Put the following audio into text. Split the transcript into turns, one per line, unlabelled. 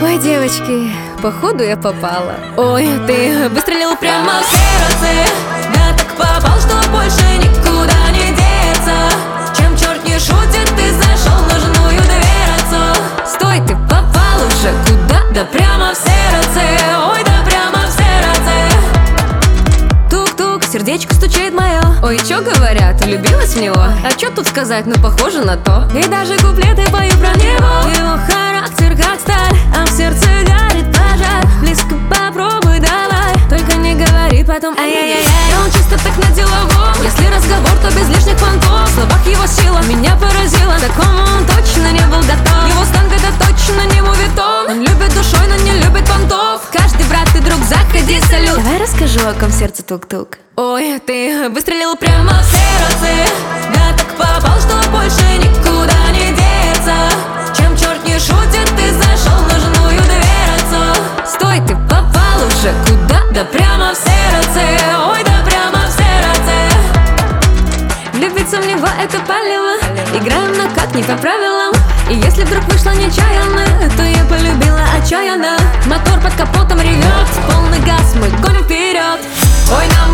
Ой, девочки, походу я попала.
Ой, ты выстрелил прямо в сердце. Да так попал, что больше никуда не деться. Чем черт не шутит, ты зашел в нужную дверцу.
Стой, ты попал уже куда?
Да прямо в сердце. Ой, да прямо в сердце.
Тук-тук, сердечко стучит мое.
Ой, чё говорят, влюбилась в него?
А чё тут сказать, ну похоже на то.
И даже куплеты пою про него.
Его характер как сталь, а в сердце горит пожар. Близко попробуй давай, только не говори потом ай-яй-яй.
Он чисто так на деловом. Если разговор, то без лишних понтов. В словах его сила меня поразила.
Такому он точно не был готов.
Его сленг это точно не мувитон. Он любит душой, но не любит понтов.
Каждый брат и друг, заходи, салют. Давай расскажу, о ком сердце тук-тук.
Ой, ты выстрелил прямо в сердце. Да так попал, что больше никуда не деться. Чем черт не шутит, ты зашел в нужную дверцу.
Стой, ты попал уже куда?
Да прямо в сердце. Ой, да прямо в сердце.
Влюбиться в него это палево. Играем на как не по правилам. И если вдруг вышло нечаянно, то я полюбила отчаянно.
Мотор под капотом ревет, полный газ, мы гоним вперед. Ой, нам